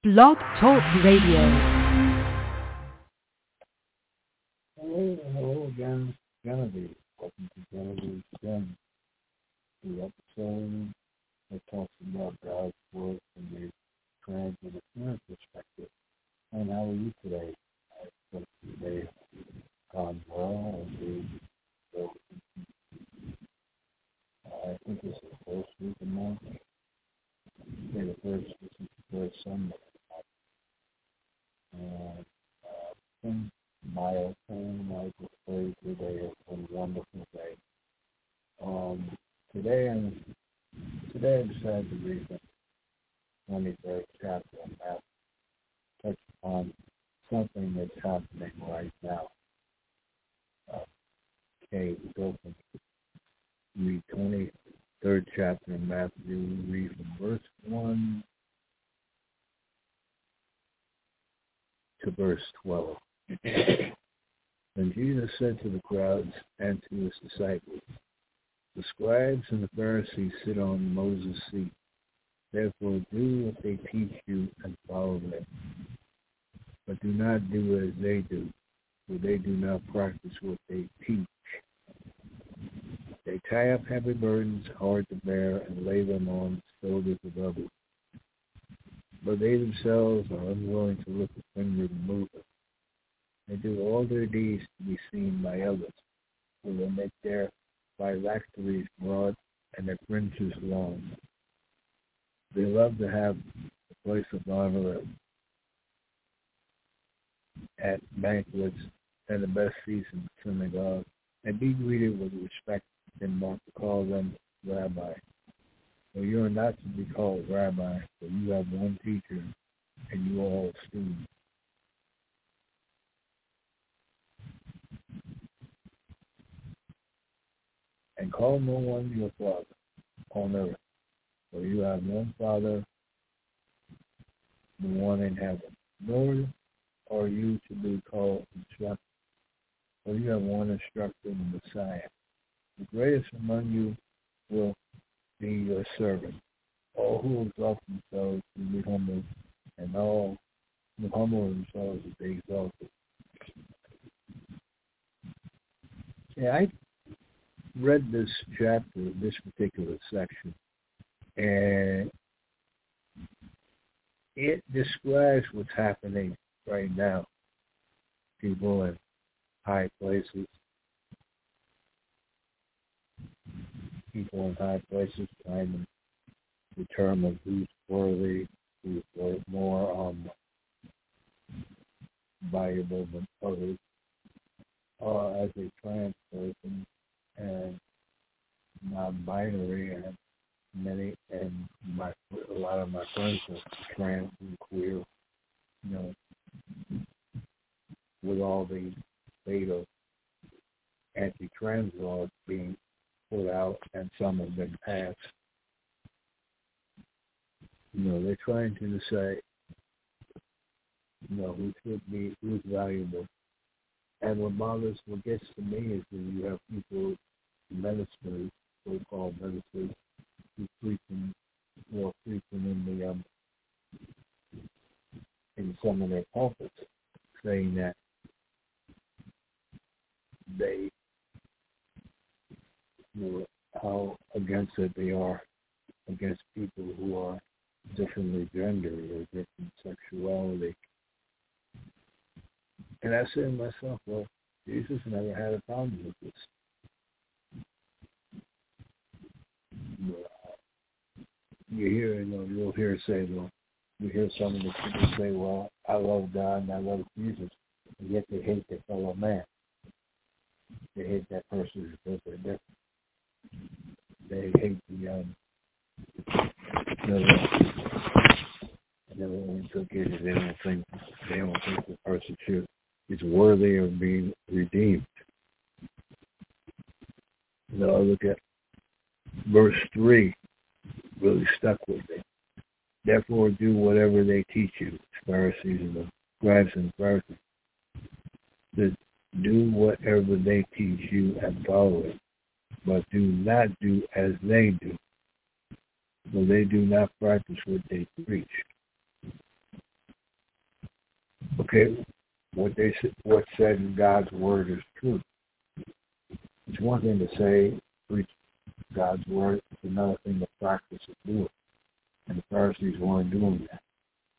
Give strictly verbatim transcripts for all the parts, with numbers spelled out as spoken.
Blog Talk Radio. Hello, hello again, Genevieve. Welcome to Genevieve's Den, the episode that talks about God's Word from the trans and appearance perspective. And how are you today? I hope today gone well, and we will. I think it's the first week of March. Okay, the first, this is the first Sunday. And uh, things mild pain, I just pray today is a wonderful day. Um, today I'm today I decided to read the twenty-third chapter of Matthew, touch upon something that's happening right now. Uh, okay, we go from read twenty-third chapter of Matthew, we read from verse one to verse twelve. Then Jesus said to the crowds and to his disciples, the scribes and the Pharisees sit on Moses' seat. Therefore do what they teach you and follow them. But do not do as they do, for they do not practice what they teach. They tie up heavy burdens hard to bear and lay them on the shoulders of others. But they themselves are unwilling to lift a finger to move it. They do all their deeds to be seen by others, for they make their phylacteries broad and their fringes long. They love to have the place of honor at banquets and the best seats in the synagogue, and be greeted with respect and want to call them rabbi. For you are not to be called rabbi, for you have one teacher, and you are all students. And call no one your father on earth, for you have one Father, the one in heaven. Nor are you to be called instructor, for you have one instructor, the Messiah. The greatest among you will be your servant. All who exalt themselves will be humbled, and all who humble themselves will be exalted. Yeah, I read this chapter, this particular section, and it describes what's happening right now. People in high places, people in high places trying to determine who's worthy, who's more um, valuable than others, or as a trans person and non-binary, and many, and my a lot of my friends are trans and queer, you know, with all the state of anti-trans laws being put out, and some have been passed. You know, they're trying to decide, you know, who should be, who's valuable. And what bothers, what gets to me is that you have people, ministers, so-called ministers, who preaching, who are preaching in the, um, in some of their pulpits, saying that they, you know, how against it they are against people who are differently gendered or different sexuality. And I say to myself, well, Jesus never had a problem with this. You hear, you know, you'll hear say, well, you hear some of the people say, well, I love God and I love Jesus, and yet they hate their fellow man. They hate that person because they're different. They hate the, um, the, never really took it. They don't think, they don't think the person should, is worthy of being redeemed. You know, I look at verse three, really stuck with me. Therefore, do whatever they teach you, Pharisees and the scribes and Pharisees. That do whatever they teach you and follow it, but do not do as they do, for they do not practice what they preach. they, what they what's said in God's word is true. It's one thing to say, preach God's word. It's another thing to practice and do it. And the Pharisees weren't doing that.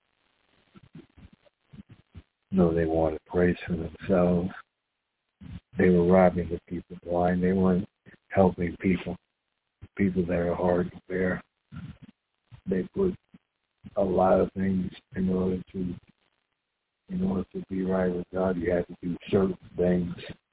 No, they wanted praise for themselves. They were robbing the people blind. They weren't helping people, people that are hard to bear. They put a lot of things in order to, in order to be right with God. You had to do certain things.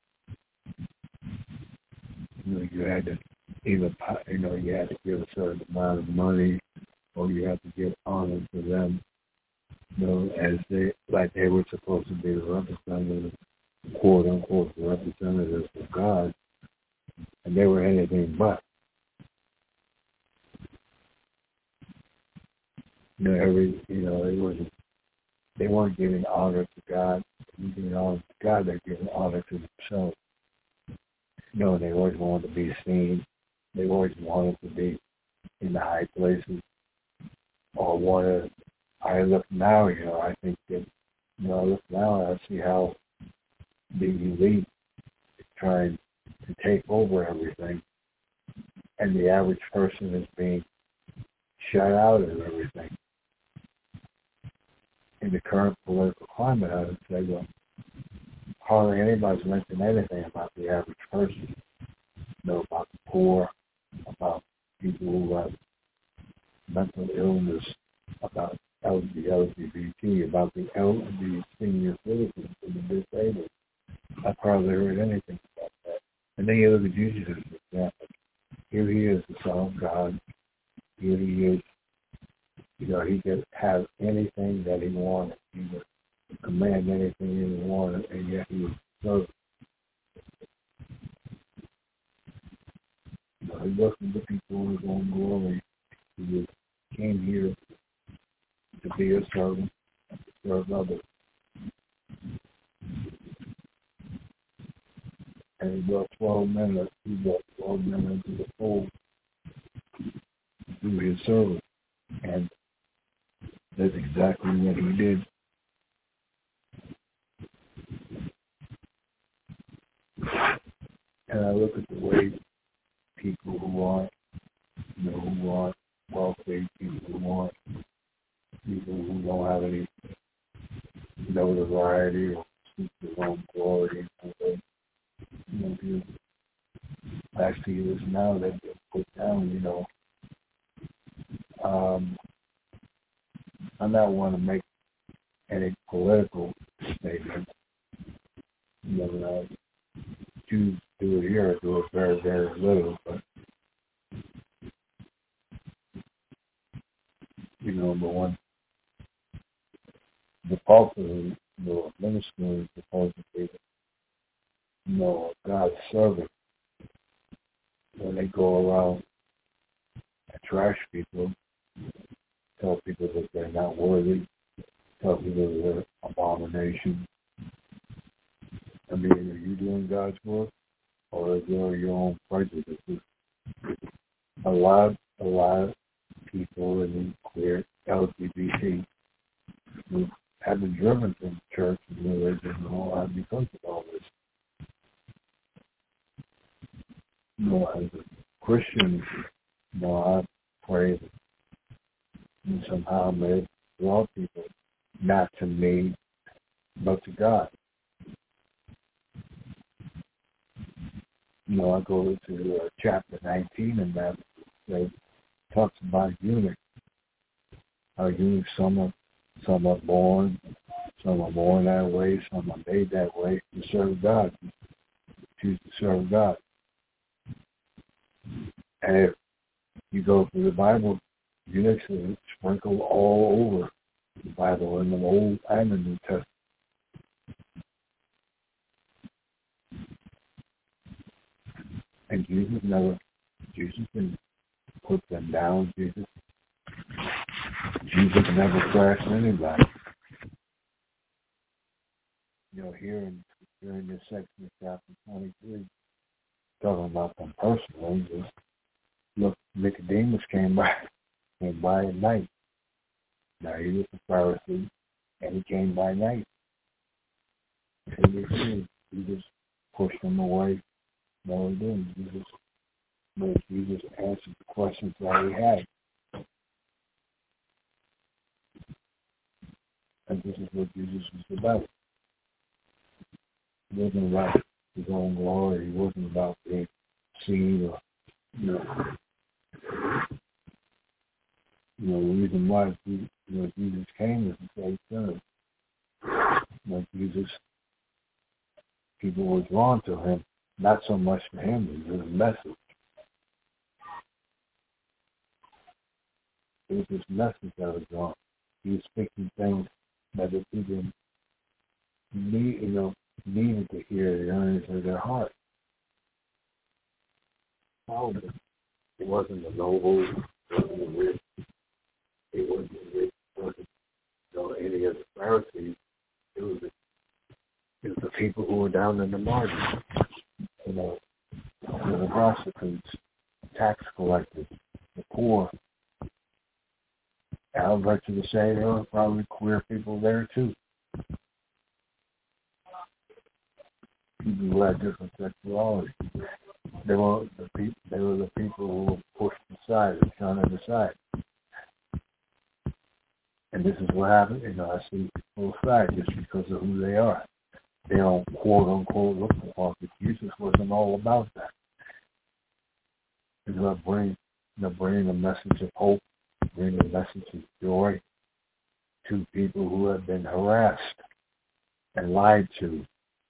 You know, you had to either, you know, you had to give a certain amount of money, or you had to give honor to them. You know, as they, like they were supposed to be the representatives, quote unquote, the representatives of God, and they were anything but. You know, every, you know, it wasn't, they weren't giving honor to God. They weren't giving honor to God, they're giving honor to themselves. You know, they always wanted to be seen. They always wanted to be in the high places, or wanted. I look now, you know, I think that, you know, I look now and I see how the elite is trying to take over everything, and the average person is being shut out of everything. In the current political climate, I would say, well, hardly anybody's mentioned anything about the average person. You know, about the poor, about people who have mental illness, about L G B T, about the elderly senior citizens and the disabled. I hardly heard anything about that. And then you look at Jesus as an example. Here he is, the Son of God. Here he is. You know, he could have anything that he wanted. He would command anything he wanted, and yet he was served. You know, he wasn't looking for his own glory. He was, came here to be a servant and to serve others. And he brought twelve men, he brought twelve men into the fold through his service. And that's exactly what he did. And I look at the way people who aren't, you know, who aren't wealthy, people who aren't, people who don't have any notoriety or seek their own glory, and they, you know, you actually this now they've been put down, you know. Um, I'm not want to make any political statements. You know, uh, Jews do it here, do it very, very little, but, you know, but when the pulpit of the ministry is supposed to be, you know, God's servant, when they go around and trash people, tell people that they're not worthy, tell people that they're abomination. I mean, are you doing God's work, or are there your own prejudices? A lot, a lot of people in queer L G B T who have been driven from church and religion and all that because of all this. You know, as a Christian, you know, I pray that and somehow may draw people not to me, but to God. You know, I go to uh, chapter nineteen, and that it talks about eunuchs. How eunuchs, some are, some are born, some are born that way, some are made that way to serve God, choose to serve God. And if you go through the Bible, eunuchs are sprinkled all over the Bible, in the Old and the New Testament. And Jesus never, Jesus didn't put them down. Jesus, Jesus never thrashed anybody. You know, here in, here in this section of chapter twenty-three, talking about them personally, just look, Nicodemus came by, came by at night. Now he was a Pharisee, and he came by night. He refused. He just pushed them away. No, he didn't. Jesus, but Jesus answered the questions that he had. And this is what Jesus was about. He wasn't about his own glory. He wasn't about being seen or, you know, you know, the reason why he, you know, Jesus came is to save sinners. Like Jesus, people were drawn to him, not so much for him, it was his message. It was his message that was drawn. He was speaking things that the people need, you know, needed to hear the yearnings of their heart. Oh, it wasn't the noble, it wasn't the rich, it wasn't the rich, it wasn't, you know, any of the Pharisees. It was the, it was the people who were down in the margins, you know, the prostitutes, tax collectors, the poor. And I'll venture to say there were probably queer people there too. People who had different sexuality. They were the people. They were the people who were pushed aside and shunned aside. And this is what happened. You know, I see people aside just because of who they are. They don't quote unquote look the part. But Jesus wasn't all about that. It's about bringing, you know, bringing a message of hope, bringing a message of joy to people who have been harassed and lied to,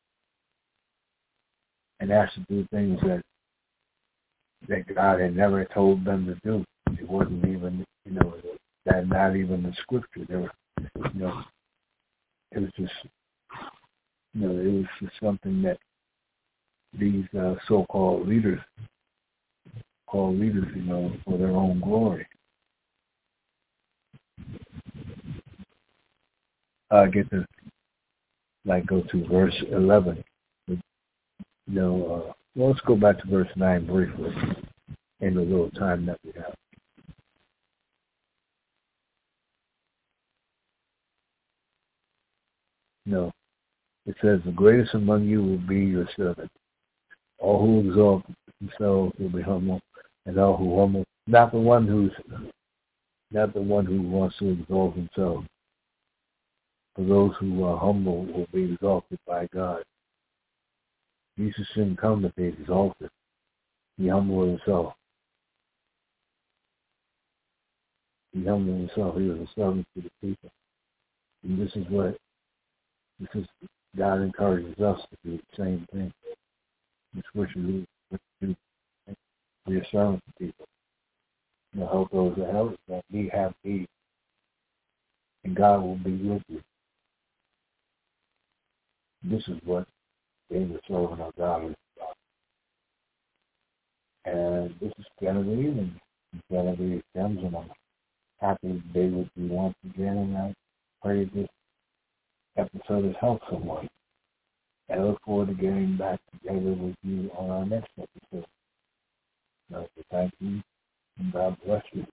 and asked to do things that that God had never told them to do. It wasn't even, you know, that not even the scripture. There were, you know, it was just, you know, it was just something that these uh, so-called leaders, called leaders, you know, for their own glory. I get to, like, go to verse eleven. You know, uh, well, let's go back to verse nine briefly in the little time that we have. No, it says, the greatest among you will be your servant. All who exalt themselves will be humble, and all who humble, not the one who's, not the one who wants to exalt himself. For those who are humble will be exalted by God. Jesus didn't come to be exalted. He humbled himself. He humbled himself. He was a servant to the people. And this is what, this is, God encourages us to do the same thing. It's what you do. Be a servant to people. You know, help those that help, that we have need. And God will be with you. This is what being a servant of God is about. And this is Genevieve, and Genevieve Gems, and I'm happy to be with you once again, and I pray this episode has helped someone. And I look forward to getting back together with you on our next episode. I'd like to thank you, and God bless you.